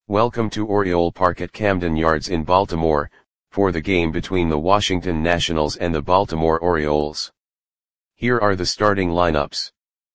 Welcome to Oriole Park at Camden Yards in Baltimore, for the game between the Washington Nationals and the Baltimore Orioles. Here are the starting lineups.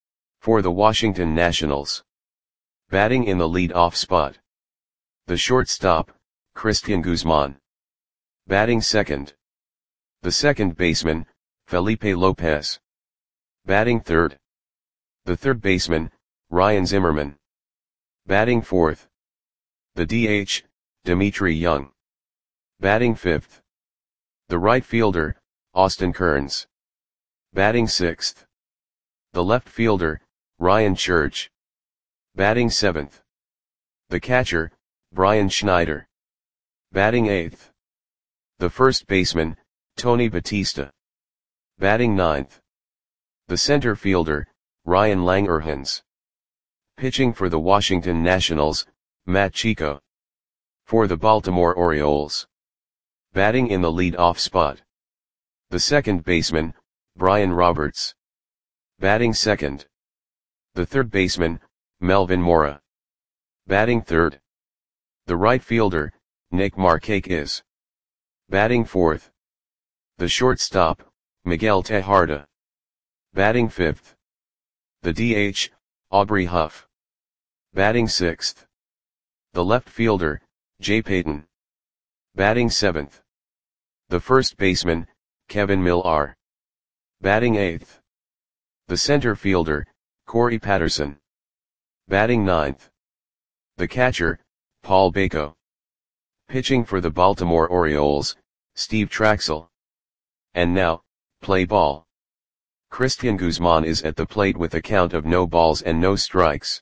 For the Washington Nationals. Batting in the lead-off spot. The shortstop, Cristian Guzman. Batting second. The second baseman, Felipe Lopez. Batting third. The third baseman, Ryan Zimmerman. Batting fourth. The DH, Dmitri Young. Batting fifth. The right fielder, Austin Kearns. Batting sixth. The left fielder, Ryan Church. Batting seventh. The catcher, Brian Schneider. Batting eighth. The first baseman, Tony Batista. Batting ninth. The center fielder, Ryan Langerhans. Pitching for the Washington Nationals, Matt Chico. For the Baltimore Orioles. Batting in the lead-off spot. The second baseman, Brian Roberts. Batting second. The third baseman, Melvin Mora. Batting third. The right fielder, Nick Markakis. Batting fourth. The shortstop, Miguel Tejada. Batting fifth. The DH, Aubrey Huff. Batting sixth. The left fielder, Jay Payton. Batting seventh. The first baseman, Kevin Millar. Batting eighth. The center fielder, Corey Patterson. Batting ninth. The catcher, Paul Bako. Pitching for the Baltimore Orioles, Steve Traxel. And now, play ball. Cristian Guzman is at the plate with a count of no balls and no strikes.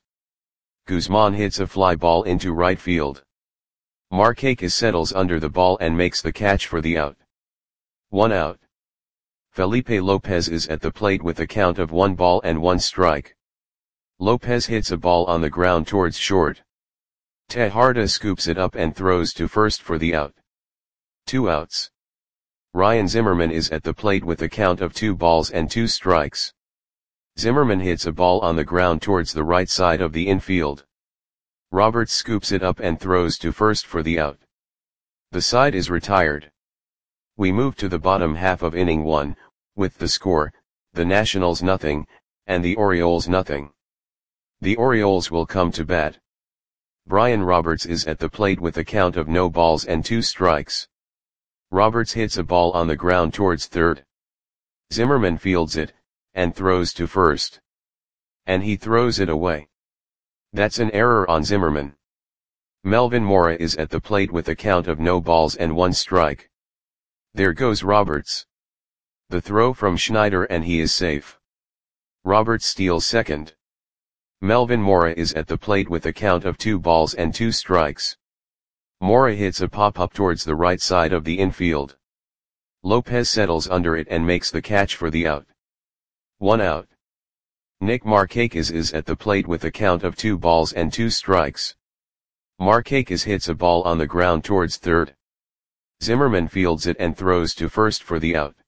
Guzman hits a fly ball into right field. Markakis settles under the ball and makes the catch for the out. 1 out. Felipe Lopez is at the plate with a count of 1 ball and 1 strike. Lopez hits a ball on the ground towards short. Tejada scoops it up and throws to first for the out. 2 outs. Ryan Zimmerman is at the plate with a count of 2 balls and 2 strikes. Zimmerman hits a ball on the ground towards the right side of the infield. Roberts scoops it up and throws to first for the out. The side is retired. We move to the bottom half of inning 1, with the score, the Nationals nothing, and the Orioles nothing. The Orioles will come to bat. Brian Roberts is at the plate with a count of no balls and 2 strikes. Roberts hits a ball on the ground towards third. Zimmerman fields it, and throws to first. And he throws it away. That's an error on Zimmerman. Melvin Mora is at the plate with a count of no balls and 1 strike. There goes Roberts. The throw from Schneider and he is safe. Roberts steals second. Melvin Mora is at the plate with a count of 2 balls and 2 strikes. Mora hits a pop-up towards the right side of the infield. Lopez settles under it and makes the catch for the out. 1 out. Nick Markakis is at the plate with a count of 2 balls and 2 strikes. Markakis hits a ball on the ground towards third. Zimmerman fields it and throws to first for the out.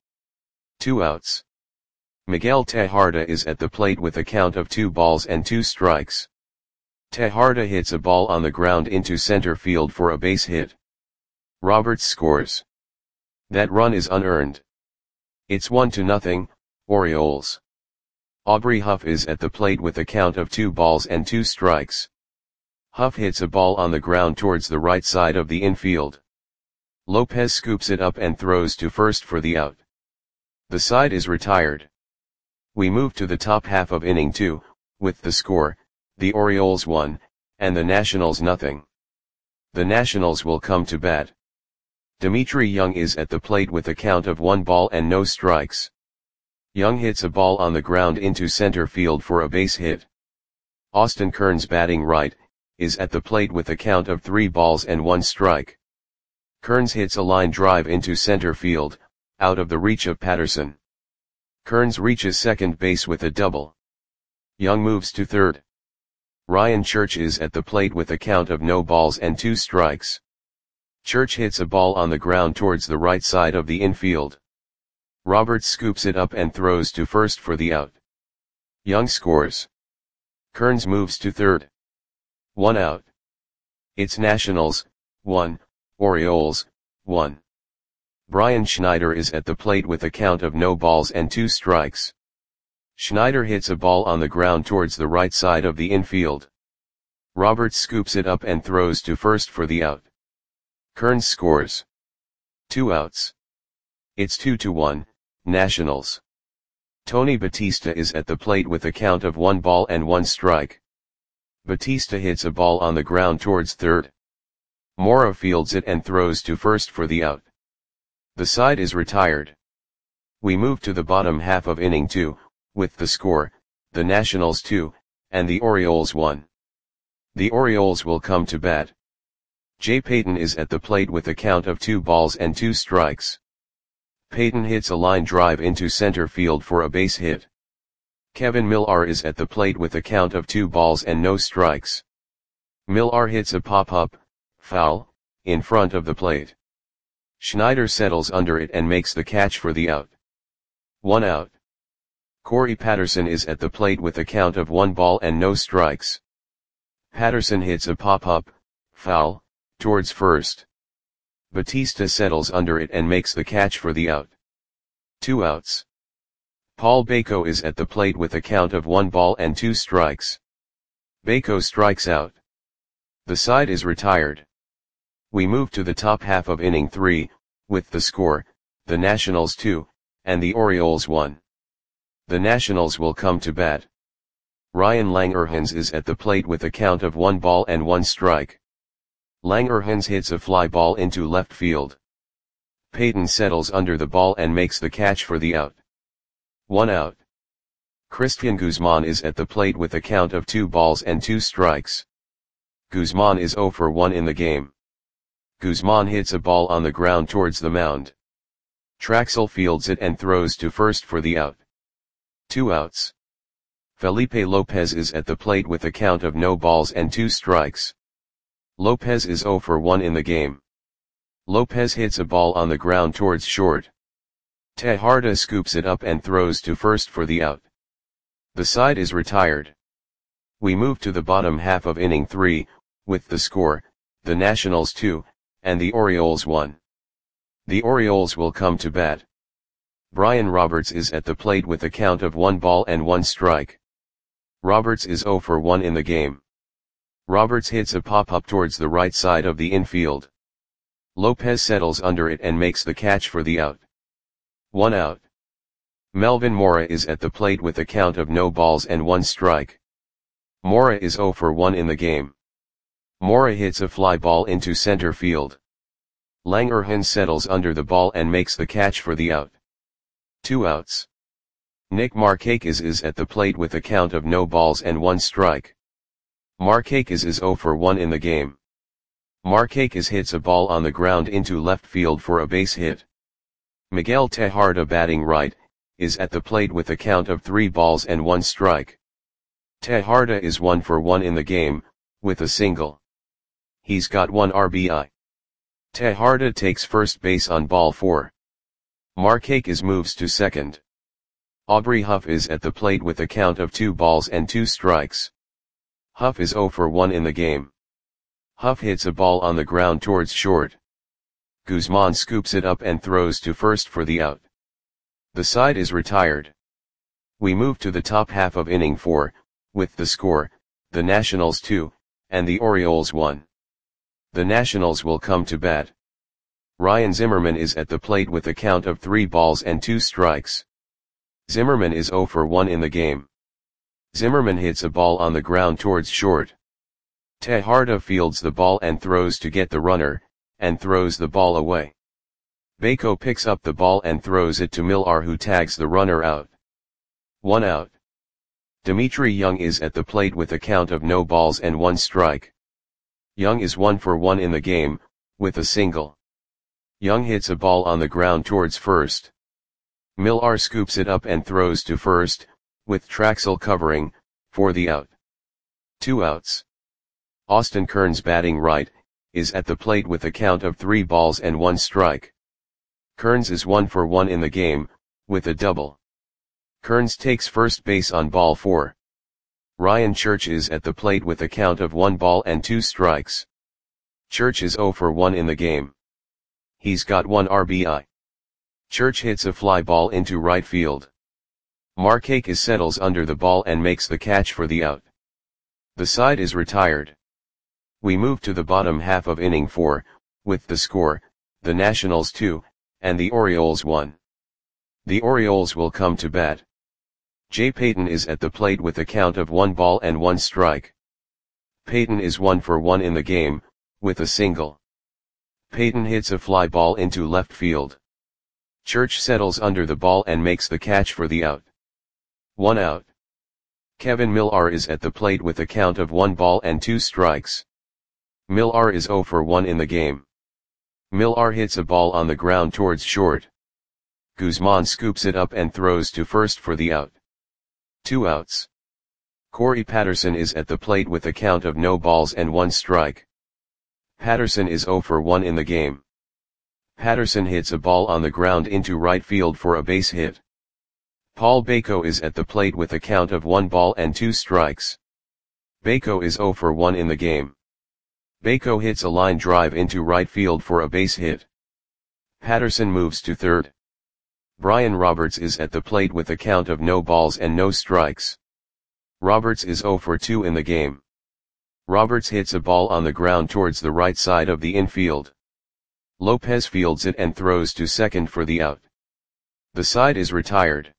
2 outs. Miguel Tejada is at the plate with a count of 2 balls and 2 strikes. Tejada hits a ball on the ground into center field for a base hit. Roberts scores. That run is unearned. It's 1-0, Orioles. Aubrey Huff is at the plate with a count of 2 balls and 2 strikes. Huff hits a ball on the ground towards the right side of the infield. Lopez scoops it up and throws to first for the out. The side is retired. We move to the top half of inning 2, with the score, the Orioles 1, and the Nationals nothing. The Nationals will come to bat. Dmitri Young is at the plate with a count of 1 ball and no strikes. Young hits a ball on the ground into center field for a base hit. Austin Kearns, batting right, is at the plate with a count of 3 balls and 1 strike. Kearns hits a line drive into center field, out of the reach of Patterson. Kearns reaches second base with a double. Young moves to third. Ryan Church is at the plate with a count of no balls and 2 strikes. Church hits a ball on the ground towards the right side of the infield. Roberts scoops it up and throws to first for the out. Young scores. Kearns moves to third. 1 out. It's Nationals, 1, Orioles, 1. Brian Schneider is at the plate with a count of no balls and 2 strikes. Schneider hits a ball on the ground towards the right side of the infield. Roberts scoops it up and throws to first for the out. Kearns scores. 2 outs. It's 2-1, Nationals. Tony Batista is at the plate with a count of 1 ball and 1 strike. Batista hits a ball on the ground towards third. Mora fields it and throws to first for the out. The side is retired. We move to the bottom half of inning 2, with the score, the Nationals 2, and the Orioles 1. The Orioles will come to bat. Jay Payton is at the plate with a count of 2 balls and 2 strikes. Payton hits a line drive into center field for a base hit. Kevin Millar is at the plate with a count of 2 balls and no strikes. Millar hits a pop-up, foul, in front of the plate. Schneider settles under it and makes the catch for the out. 1 out. Corey Patterson is at the plate with a count of 1 ball and no strikes. Patterson hits a pop-up, foul, towards first. Batista settles under it and makes the catch for the out. 2 outs. Paul Bako is at the plate with a count of 1 ball and 2 strikes. Bako strikes out. The side is retired. We move to the top half of inning 3, with the score, the Nationals 2, and the Orioles 1. The Nationals will come to bat. Ryan Langerhans is at the plate with a count of 1 ball and 1 strike. Langerhans hits a fly ball into left field. Payton settles under the ball and makes the catch for the out. 1 out. Christian Guzman is at the plate with a count of 2 balls and 2 strikes. Guzman is 0 for 1 in the game. Guzman hits a ball on the ground towards the mound. Traxel fields it and throws to first for the out. 2 outs. Felipe Lopez is at the plate with a count of no balls and 2 strikes. Lopez is 0 for 1 in the game. Lopez hits a ball on the ground towards short. Tejada scoops it up and throws to first for the out. The side is retired. We move to the bottom half of inning 3, with the score, the Nationals 2, and the Orioles 1. The Orioles will come to bat. Brian Roberts is at the plate with a count of 1 ball and 1 strike. Roberts is 0 for 1 in the game. Roberts hits a pop-up towards the right side of the infield. Lopez settles under it and makes the catch for the out. 1 out. Melvin Mora is at the plate with a count of no balls and 1 strike. Mora is 0 for 1 in the game. Mora hits a fly ball into center field. Langerhans settles under the ball and makes the catch for the out. 2 outs. Nick Markakis is at the plate with a count of no balls and 1 strike. Markakis is 0 for 1 in the game. Markakis hits a ball on the ground into left field for a base hit. Miguel Tejada, batting right, is at the plate with a count of 3 balls and 1 strike. Tejada is 1 for 1 in the game, with a single. He's got 1 RBI. Tejada takes first base on ball 4. Markakis moves to second. Aubrey Huff is at the plate with a count of 2 balls and 2 strikes. Huff is 0 for 1 in the game. Huff hits a ball on the ground towards short. Guzman scoops it up and throws to first for the out. The side is retired. We move to the top half of inning 4, with the score, the Nationals 2, and the Orioles 1. The Nationals will come to bat. Ryan Zimmerman is at the plate with a count of 3 balls and 2 strikes. Zimmerman is 0 for 1 in the game. Zimmerman hits a ball on the ground towards short. Tejada fields the ball and throws to get the runner, and throws the ball away. Bako picks up the ball and throws it to Millar, who tags the runner out. 1 out. Dimitri Young is at the plate with a count of no balls and 1 strike. Young is 1 for 1 in the game, with a single. Young hits a ball on the ground towards first. Millar scoops it up and throws to first, with Traxel covering, for the out. 2 outs. Austin Kearns, batting right, is at the plate with a count of 3 balls and 1 strike. Kearns is 1 for 1 in the game, with a double. Kearns takes first base on ball 4. Ryan Church is at the plate with a count of 1 ball and 2 strikes. Church is 0 for 1 in the game. He's got 1 RBI. Church hits a fly ball into right field. Markakis settles under the ball and makes the catch for the out. The side is retired. We move to the bottom half of inning 4, with the score, the Nationals 2, and the Orioles 1. The Orioles will come to bat. Jay Payton is at the plate with a count of 1 ball and 1 strike. Payton is 1 for 1 in the game, with a single. Payton hits a fly ball into left field. Church settles under the ball and makes the catch for the out. 1 out. Kevin Millar is at the plate with a count of 1 ball and 2 strikes. Millar is 0 for 1 in the game. Millar hits a ball on the ground towards short. Guzman scoops it up and throws to first for the out. 2 outs. Corey Patterson is at the plate with a count of no balls and 1 strike. Patterson is 0 for 1 in the game. Patterson hits a ball on the ground into right field for a base hit. Paul Bako is at the plate with a count of 1 ball and 2 strikes. Bako is 0 for 1 in the game. Bako hits a line drive into right field for a base hit. Patterson moves to third. Brian Roberts is at the plate with a count of no balls and no strikes. Roberts is 0 for 2 in the game. Roberts hits a ball on the ground towards the right side of the infield. Lopez fields it and throws to second for the out. The side is retired.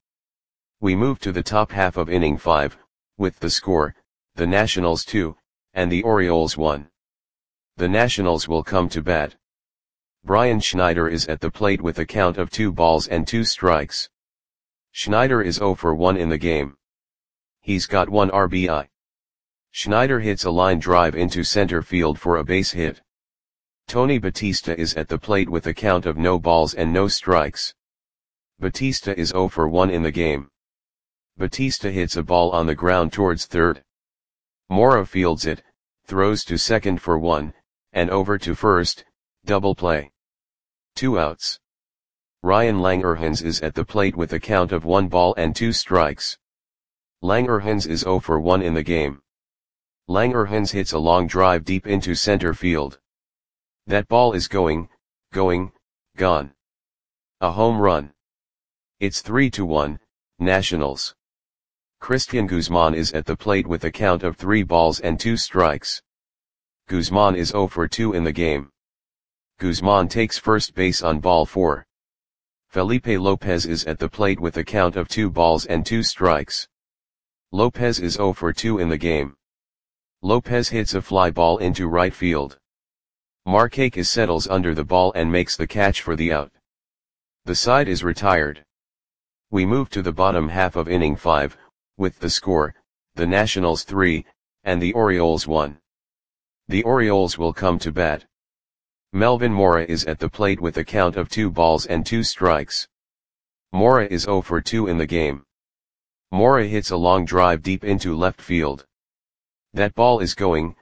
We move to the top half of inning 5, with the score, the Nationals 2, and the Orioles 1. The Nationals will come to bat. Brian Schneider is at the plate with a count of 2 balls and 2 strikes. Schneider is 0 for 1 in the game. He's got 1 RBI. Schneider hits a line drive into center field for a base hit. Tony Batista is at the plate with a count of no balls and no strikes. Batista is 0 for 1 in the game. Batista hits a ball on the ground towards third. Mora fields it, throws to second for 1, and over to first, double play. 2 outs. Ryan Langerhans is at the plate with a count of 1 ball and 2 strikes. Langerhans is 0 for 1 in the game. Langerhans hits a long drive deep into center field. That ball is going, gone. A home run. It's 3-1, Nationals. Christian Guzman is at the plate with a count of 3 balls and 2 strikes. Guzman is 0 for 2 in the game. Guzman takes first base on ball 4. Felipe Lopez is at the plate with a count of 2 balls and 2 strikes. Lopez is 0 for 2 in the game. Lopez hits a fly ball into right field. Markakis settles under the ball and makes the catch for the out. The side is retired. We move to the bottom half of inning 5, with the score, the Nationals 3, and the Orioles 1. The Orioles will come to bat. Melvin Mora is at the plate with a count of 2 balls and 2 strikes. Mora is 0 for 2 in the game. Mora hits a long drive deep into left field. That ball is going,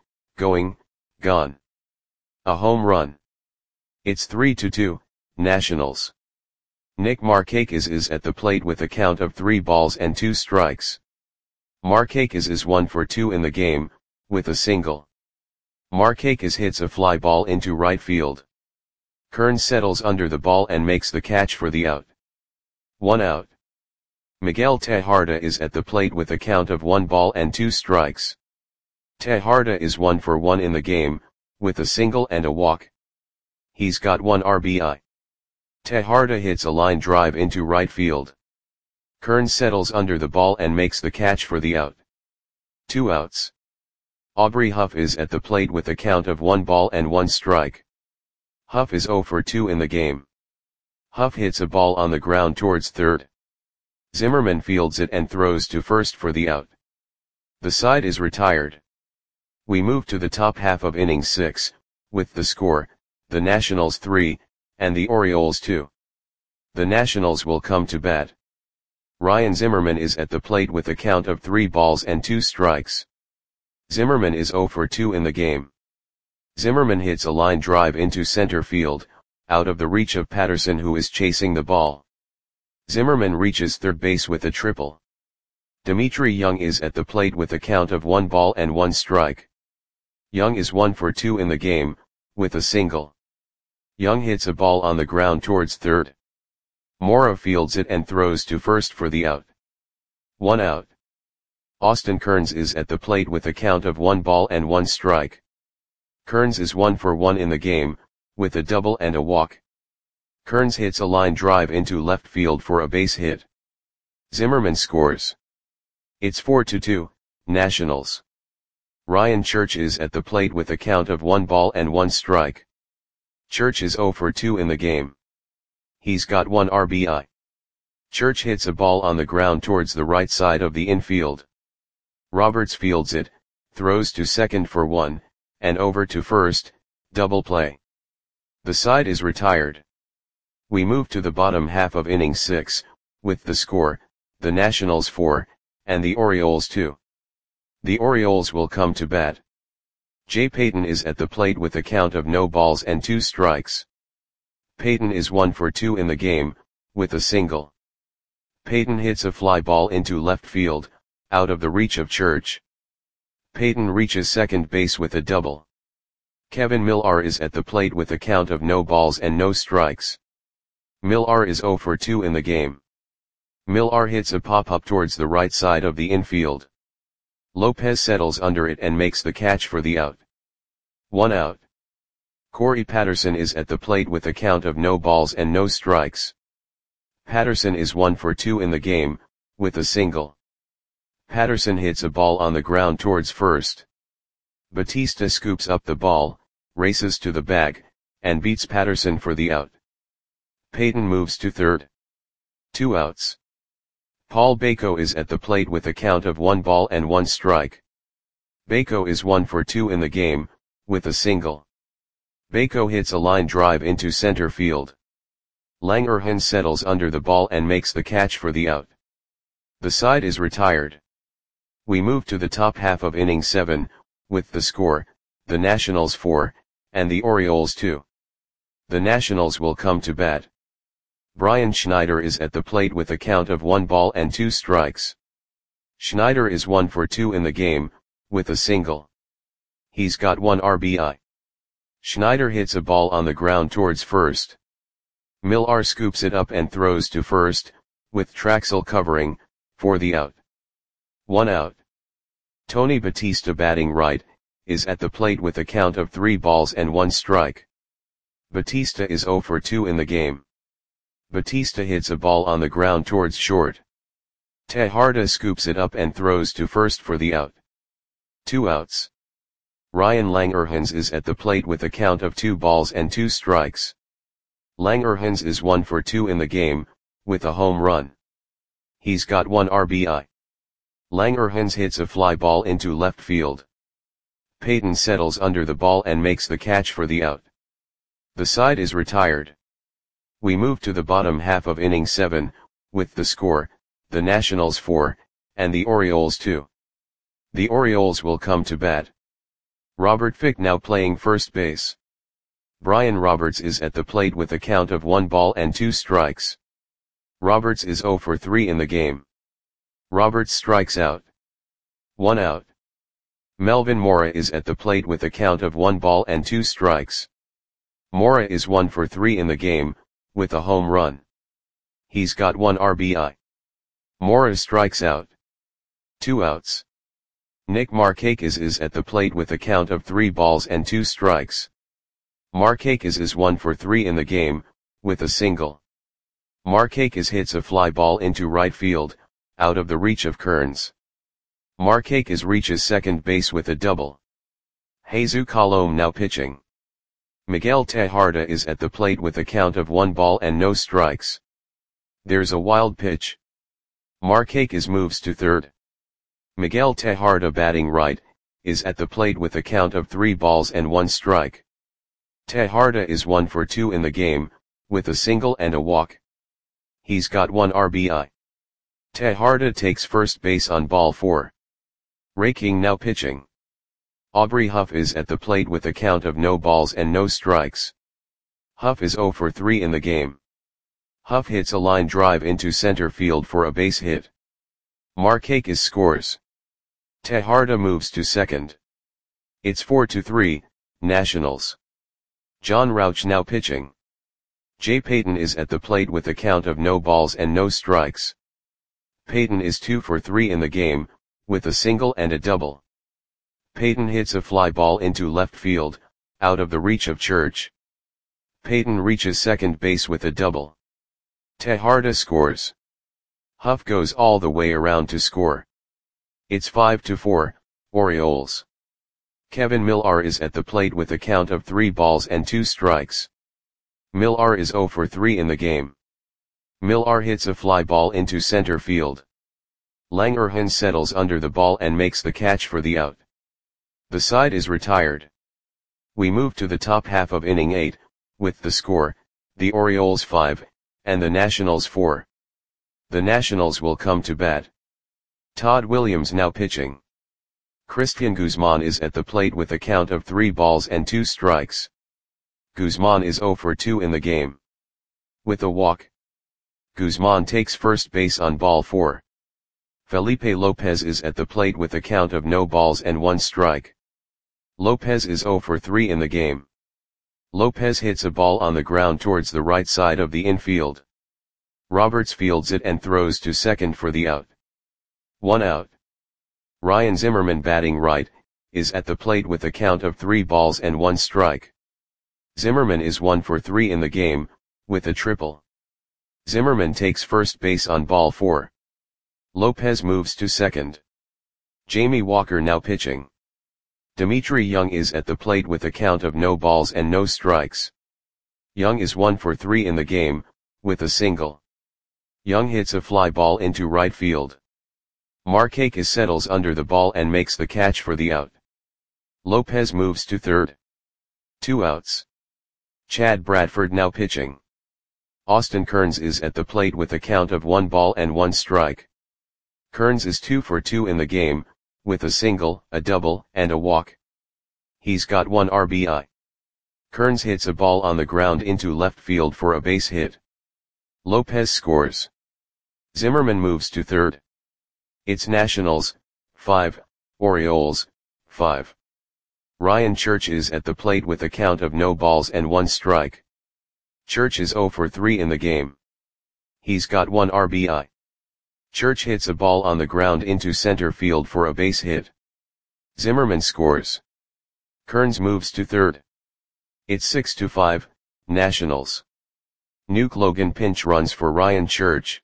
gone. A home run. It's 3-2, Nationals. Nick Markakis is at the plate with a count of 3 balls and 2 strikes. Markakis is 1 for 2 in the game, with a single. Markakis hits a fly ball into right field. Kern settles under the ball and makes the catch for the out. 1 out. Miguel Tejada is at the plate with a count of 1 ball and 2 strikes. Tejada is 1 for 1 in the game, with a single and a walk. He's got 1 RBI. Tejada hits a line drive into right field. Kern settles under the ball and makes the catch for the out. 2 outs. Aubrey Huff is at the plate with a count of 1 ball and 1 strike. Huff is 0 for 2 in the game. Huff hits a ball on the ground towards third. Zimmerman fields it and throws to first for the out. The side is retired. We move to the top half of inning 6, with the score, the Nationals 3, and the Orioles 2. The Nationals will come to bat. Ryan Zimmerman is at the plate with a count of 3 balls and 2 strikes. Zimmerman is 0 for 2 in the game. Zimmerman hits a line drive into center field, out of the reach of Patterson, who is chasing the ball. Zimmerman reaches third base with a triple. Dimitri Young is at the plate with a count of 1 ball and 1 strike. Young is 1 for 2 in the game, with a single. Young hits a ball on the ground towards third. Mora fields it and throws to first for the out. 1 out. Austin Kearns is at the plate with a count of 1 ball and 1 strike. Kearns is 1 for 1 in the game, with a double and a walk. Kearns hits a line drive into left field for a base hit. Zimmerman scores. It's 4-2, Nationals. Ryan Church is at the plate with a count of 1 ball and 1 strike. Church is 0 for 2 in the game. He's got 1 RBI. Church hits a ball on the ground towards the right side of the infield. Roberts fields it, throws to second for 1, and over to first, double play. The side is retired. We move to the bottom half of inning 6, with the score, the Nationals 4, and the Orioles 2. The Orioles will come to bat. Jay Payton is at the plate with a count of no balls and 2 strikes. Payton is 1 for 2 in the game, with a single. Payton hits a fly ball into left field, out of the reach of Church. Payton reaches second base with a double. Kevin Millar is at the plate with a count of no balls and no strikes. Millar is 0 for 2 in the game. Millar hits a pop-up towards the right side of the infield. Lopez settles under it and makes the catch for the out. 1 out. Corey Patterson is at the plate with a count of no balls and no strikes. Patterson is 1 for 2 in the game, with a single. Patterson hits a ball on the ground towards first. Batista scoops up the ball, races to the bag, and beats Patterson for the out. Payton moves to third. 2 outs. Paul Bako is at the plate with a count of 1 ball and 1 strike. Bako is 1 for 2 in the game, with a single. Bako hits a line drive into center field. Langerhans settles under the ball and makes the catch for the out. The side is retired. We move to the top half of inning 7, with the score, the Nationals 4, and the Orioles 2. The Nationals will come to bat. Brian Schneider is at the plate with a count of 1 ball and 2 strikes. Schneider is 1 for 2 in the game, with a single. He's got 1 RBI. Schneider hits a ball on the ground towards first. Millar scoops it up and throws to first, with Traxel covering, for the out. 1 out. Tony Batista batting right, is at the plate with a count of 3 balls and 1 strike. Batista is 0 for 2 in the game. Batista hits a ball on the ground towards short. Tejada scoops it up and throws to first for the out. 2 outs. Ryan Langerhans is at the plate with a count of 2 balls and 2 strikes. Langerhans is 1 for 2 in the game, with a home run. He's got 1 RBI. Langerhans hits a fly ball into left field. Payton settles under the ball and makes the catch for the out. The side is retired. We move to the bottom half of inning 7, with the score, the Nationals 4, and the Orioles 2. The Orioles will come to bat. Robert Fick now playing first base. Brian Roberts is at the plate with a count of 1 ball and 2 strikes. Roberts is 0 for 3 in the game. Roberts strikes out. 1 out. Melvin Mora is at the plate with a count of 1 ball and 2 strikes. Mora is 1 for 3 in the game, with a home run. He's got 1 RBI. Mora strikes out. 2 outs. Nick Markakis is at the plate with a count of 3 balls and 2 strikes. Markakis is 1 for 3 in the game, with a single. Markakis hits a fly ball into right field, out of the reach of Kearns. Markakis reaches second base with a double. Jesus Colom now pitching. Miguel Tejada is at the plate with a count of 1 ball and no strikes. There's a wild pitch. Markakis moves to third. Miguel Tejada batting right, is at the plate with a count of 3 balls and 1 strike. Tejada is 1 for 2 in the game, with a single and a walk. He's got 1 RBI. Tejada takes first base on ball 4. Ray King now pitching. Aubrey Huff is at the plate with a count of no balls and no strikes. Huff is 0 for 3 in the game. Huff hits a line drive into center field for a base hit. Markakis scores. Tejada moves to second. It's 4-3, Nationals. John Rauch now pitching. Jay Payton is at the plate with a count of no balls and no strikes. Payton is 2 for 3 in the game, with a single and a double. Payton hits a fly ball into left field, out of the reach of Church. Payton reaches second base with a double. Tejada scores. Huff goes all the way around to score. It's 5-4, Orioles. Kevin Millar is at the plate with a count of 3 balls and 2 strikes. Millar is 0 for 3 in the game. Millar hits a fly ball into center field. Langerhans settles under the ball and makes the catch for the out. The side is retired. We move to the top half of inning 8, with the score, the Orioles 5, and the Nationals 4. The Nationals will come to bat. Todd Williams now pitching. Christian Guzman is at the plate with a count of 3 balls and 2 strikes. Guzman is 0 for 2 in the game. With a walk, Guzman takes first base on ball 4. Felipe Lopez is at the plate with a count of no balls and 1 strike. Lopez is 0 for 3 in the game. Lopez hits a ball on the ground towards the right side of the infield. Roberts fields it and throws to second for the out. 1 out. Ryan Zimmerman batting right, is at the plate with a count of 3 balls and 1 strike. Zimmerman is 1 for 3 in the game, with a triple. Zimmerman takes first base on ball 4. Lopez moves to second. Jamie Walker now pitching. Dimitri Young is at the plate with a count of no balls and no strikes. Young is 1 for 3 in the game, with a single. Young hits a fly ball into right field. Markakis settles under the ball and makes the catch for the out. Lopez moves to third. 2 outs. Chad Bradford now pitching. Austin Kearns is at the plate with a count of 1 ball and 1 strike. Kearns is 2 for 2 in the game, with a single, a double, and a walk. He's got 1 RBI. Kearns hits a ball on the ground into left field for a base hit. Lopez scores. Zimmerman moves to third. It's Nationals, 5, Orioles, 5. Ryan Church is at the plate with a count of no balls and 1 strike. Church is 0 for 3 in the game. He's got 1 RBI. Church hits a ball on the ground into center field for a base hit. Zimmerman scores. Kearns moves to third. It's 6-5, Nationals. Nuke Logan pinch runs for Ryan Church.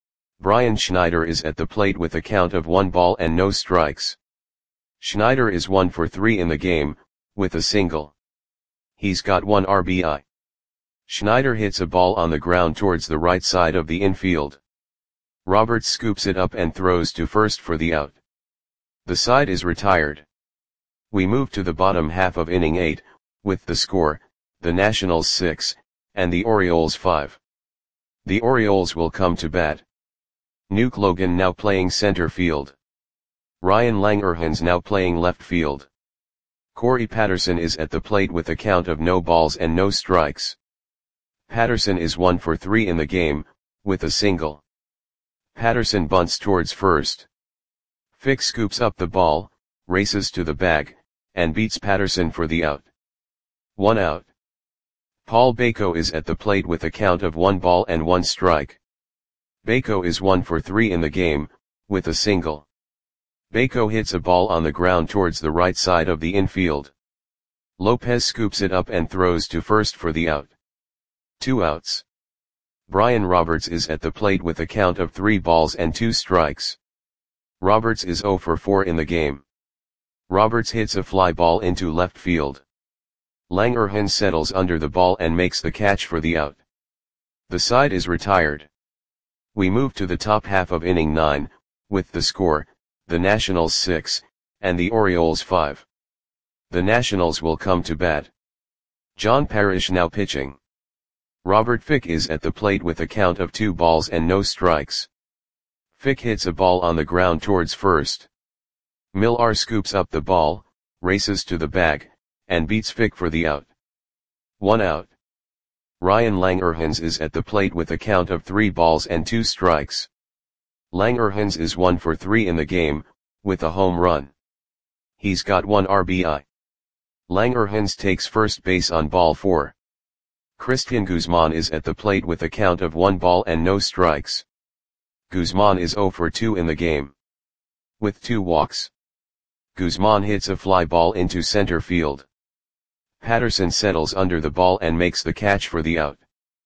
Brian Schneider is at the plate with a count of 1 ball and no strikes. Schneider is 1 for 3 in the game, with a single. He's got 1 RBI. Schneider hits a ball on the ground towards the right side of the infield. Roberts scoops it up and throws to first for the out. The side is retired. We move to the bottom half of inning 8, with the score, the Nationals 6, and the Orioles 5. The Orioles will come to bat. Nuke Logan now playing center field. Ryan Langerhans now playing left field. Corey Patterson is at the plate with a count of no balls and no strikes. Patterson is 1 for 3 in the game, with a single. Patterson bunts towards first. Fick scoops up the ball, races to the bag, and beats Patterson for the out. 1 out. Paul Bako is at the plate with a count of 1 ball and 1 strike. Bako is 1 for 3 in the game, with a single. Bako hits a ball on the ground towards the right side of the infield. Lopez scoops it up and throws to first for the out. 2 outs. Brian Roberts is at the plate with a count of 3 balls and 2 strikes. Roberts is 0 for 4 in the game. Roberts hits a fly ball into left field. Langerhans settles under the ball and makes the catch for the out. The side is retired. We move to the top half of inning 9, with the score, the Nationals 6, and the Orioles 5. The Nationals will come to bat. John Parrish now pitching. Robert Fick is at the plate with a count of 2 balls and no strikes. Fick hits a ball on the ground towards first. Millar scoops up the ball, races to the bag, and beats Fick for the out. 1 out. Ryan Langerhans is at the plate with a count of 3 balls and 2 strikes. Langerhans is 1 for 3 in the game, with a home run. He's got 1 RBI. Langerhans takes first base on ball 4. Christian Guzman is at the plate with a count of 1 ball and no strikes. Guzman is 0 for 2 in the game, with 2 walks. Guzman hits a fly ball into center field. Patterson settles under the ball and makes the catch for the out.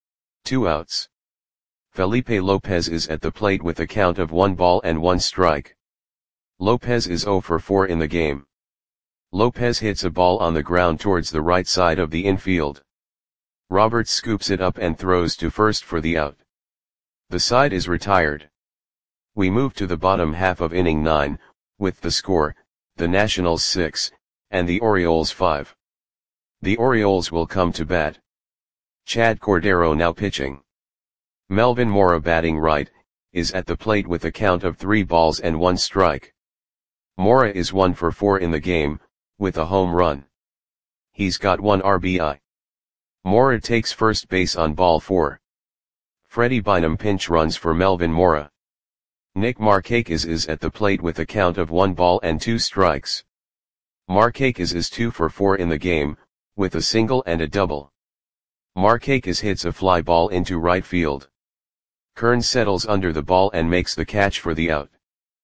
2 outs. Felipe Lopez is at the plate with a count of 1 ball and 1 strike. Lopez is 0 for 4 in the game. Lopez hits a ball on the ground towards the right side of the infield. Roberts scoops it up and throws to first for the out. The side is retired. We move to the bottom half of inning 9, with the score, the Nationals 6, and the Orioles 5. The Orioles will come to bat. Chad Cordero now pitching. Melvin Mora batting right, is at the plate with a count of 3 balls and 1 strike. Mora is 1 for 4 in the game, with a home run. He's got 1 RBI. Mora takes first base on ball 4. Freddie Bynum pinch runs for Melvin Mora. Nick Markakis is at the plate with a count of 1 ball and 2 strikes. Markakis is 2 for 4 in the game, with a single and a double. Markakis hits a fly ball into right field. Kearns settles under the ball and makes the catch for the out.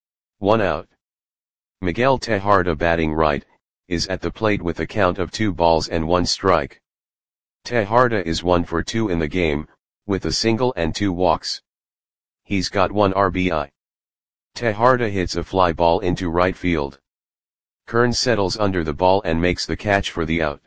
1 out. Miguel Tejada batting right, is at the plate with a count of 2 balls and 1 strike. Tejada is 1 for 2 in the game, with a single and 2 walks. He's got 1 RBI. Tejada hits a fly ball into right field. Kearns settles under the ball and makes the catch for the out.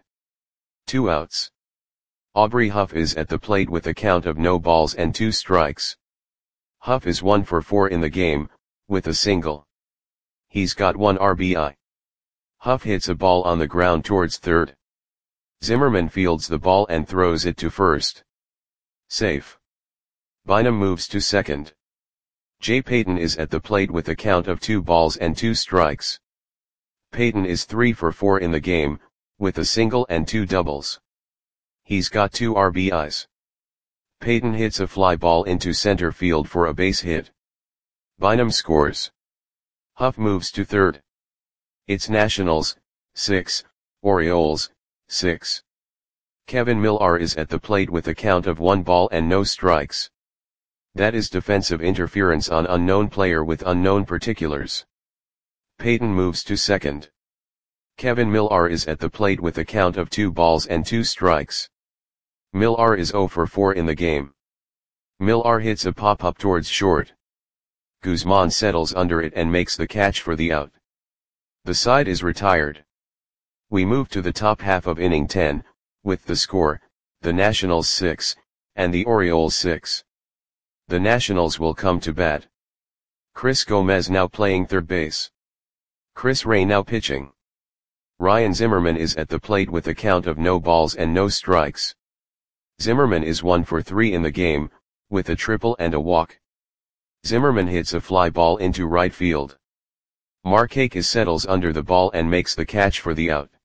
2 outs. Aubrey Huff is at the plate with a count of no balls and 2 strikes. Huff is 1 for 4 in the game, with a single. He's got 1 RBI. Huff hits a ball on the ground towards third. Zimmerman fields the ball and throws it to first. Safe. Bynum moves to second. Jay Payton is at the plate with a count of 2 balls and 2 strikes. Payton is 3 for 4 in the game, with a single and 2 doubles. He's got 2 RBIs. Payton hits a fly ball into center field for a base hit. Bynum scores. Huff moves to third. It's Nationals, 6, Orioles, 6. Kevin Millar is at the plate with a count of 1 ball and no strikes. That is defensive interference on unknown player with unknown particulars. Payton moves to second. Kevin Millar is at the plate with a count of 2 balls and 2 strikes. Millar is 0 for 4 in the game. Millar hits a pop-up towards short. Guzman settles under it and makes the catch for the out. The side is retired. We move to the top half of inning 10, with the score, the Nationals 6, and the Orioles 6. The Nationals will come to bat. Chris Gomez now playing third base. Chris Ray now pitching. Ryan Zimmerman is at the plate with a count of no balls and no strikes. Zimmerman is 1 for 3 in the game, with a triple and a walk. Zimmerman hits a fly ball into right field. Markakis settles under the ball and makes the catch for the out.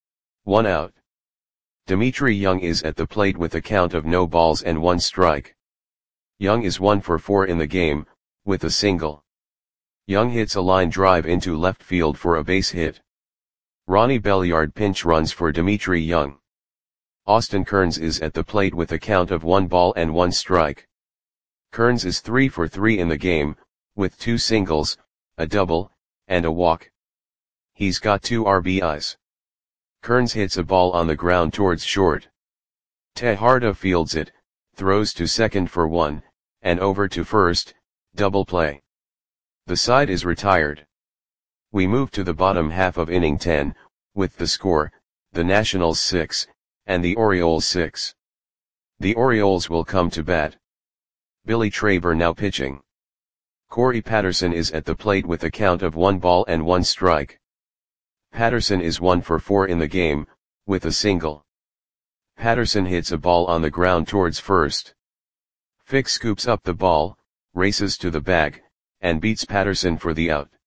1 out. Dimitri Young is at the plate with a count of no balls and 1 strike. Young is 1 for 4 in the game, with a single. Young hits a line drive into left field for a base hit. Ronnie Belliard pinch runs for Dimitri Young. Austin Kearns is at the plate with a count of 1 ball and 1 strike. Kearns is 3 for 3 in the game, with 2 singles, a double, and a walk. He's got 2 RBIs. Kearns hits a ball on the ground towards short. Tejada fields it, throws to second for 1, and over to first, double play. The side is retired. We move to the bottom half of inning 10, with the score, the Nationals 6, and the Orioles 6. The Orioles will come to bat. Billy Traber now pitching. Corey Patterson is at the plate with a count of 1 ball and 1 strike. Patterson is 1 for 4 in the game, with a single. Patterson hits a ball on the ground towards first. Fick scoops up the ball, races to the bag, and beats Patterson for the out.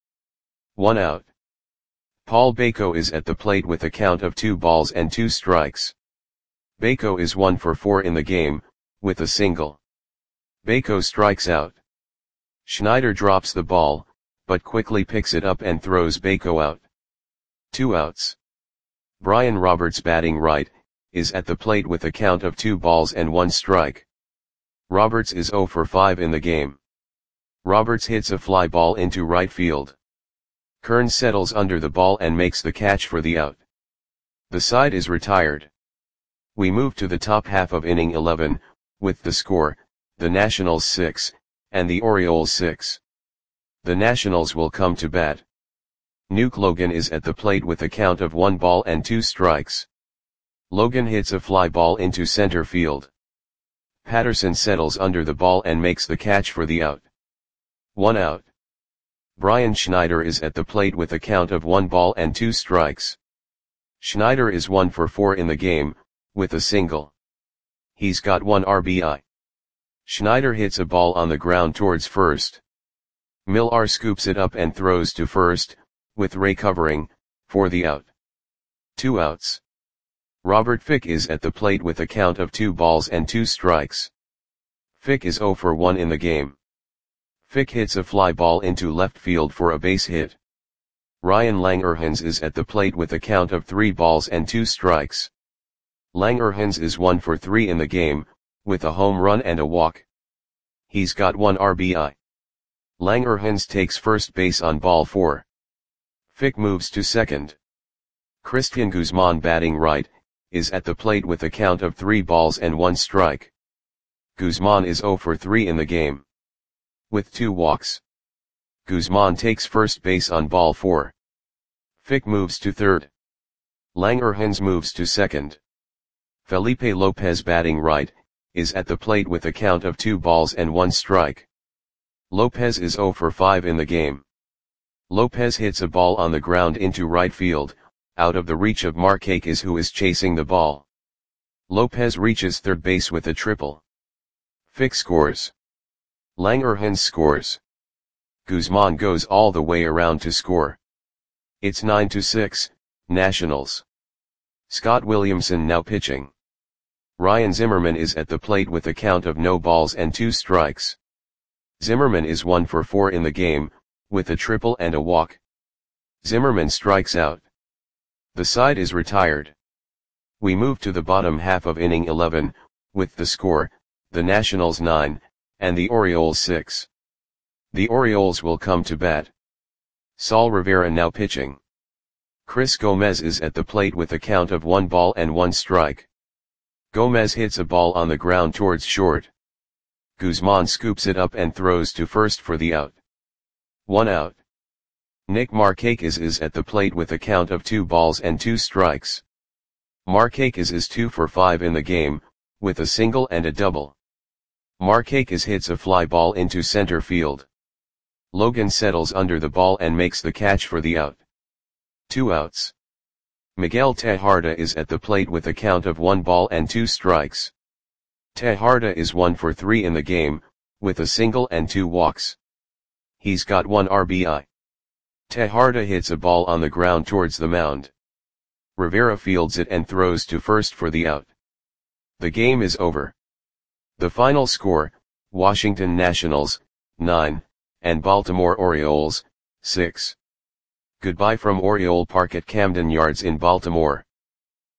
1 out. Paul Bako is at the plate with a count of 2 balls and 2 strikes. Bako is 1 for 4 in the game, with a single. Bako strikes out. Schneider drops the ball, but quickly picks it up and throws Bako out. 2 outs. Brian Roberts batting right, is at the plate with a count of 2 balls and 1 strike. Roberts is 0 for 5 in the game. Roberts hits a fly ball into right field. Kearns settles under the ball and makes the catch for the out. The side is retired. We move to the top half of inning 11, with the score, the Nationals 6, and the Orioles 6. The Nationals will come to bat. Nuke Logan is at the plate with a count of 1 ball and 2 strikes. Logan hits a fly ball into center field. Patterson settles under the ball and makes the catch for the out. 1 out. Brian Schneider is at the plate with a count of 1 ball and 2 strikes. Schneider is 1 for 4 in the game, with a single. He's got 1 RBI. Schneider hits a ball on the ground towards first. Millar scoops it up and throws to first, with Ray covering, for the out. 2 outs. Robert Fick is at the plate with a count of 2 balls and 2 strikes. Fick is 0 for 1 in the game. Fick hits a fly ball into left field for a base hit. Ryan Langerhans is at the plate with a count of 3 balls and 2 strikes. Langerhans is 1 for 3 in the game, with a home run and a walk. He's got 1 RBI. Langerhans takes first base on ball 4. Fick moves to second. Christian Guzman batting right, is at the plate with a count of 3 balls and 1 strike. Guzman is 0 for 3 in the game. With 2 walks. Guzman takes first base on ball 4. Fick moves to third. Langerhans moves to second. Felipe Lopez batting right, is at the plate with a count of 2 balls and 1 strike. Lopez is 0 for 5 in the game. Lopez hits a ball on the ground into right field, out of the reach of Markakis, who is chasing the ball. Lopez reaches third base with a triple. Fick scores. Langerhans scores. Guzman goes all the way around to score. It's 9-6, Nationals. Scott Williamson now pitching. Ryan Zimmerman is at the plate with a count of no balls and 2 strikes. Zimmerman is 1 for 4 in the game, with a triple and a walk. Zimmerman strikes out. The side is retired. We move to the bottom half of inning 11, with the score, the Nationals 9, and the Orioles 6. The Orioles will come to bat. Saul Rivera now pitching. Chris Gomez is at the plate with a count of 1 ball and 1 strike. Gomez hits a ball on the ground towards short. Guzman scoops it up and throws to first for the out. 1 out. Nick Markakis is at the plate with a count of 2 balls and 2 strikes. Markakis is 2 for 5 in the game, with a single and a double. Markakis hits a fly ball into center field. Logan settles under the ball and makes the catch for the out. 2 outs. Miguel Tejada is at the plate with a count of 1 ball and 2 strikes. Tejada is 1 for 3 in the game, with a single and 2 walks. He's got 1 RBI. Tejada hits a ball on the ground towards the mound. Rivera fields it and throws to first for the out. The game is over. The final score, Washington Nationals, 9, and Baltimore Orioles, 6. Goodbye from Oriole Park at Camden Yards in Baltimore.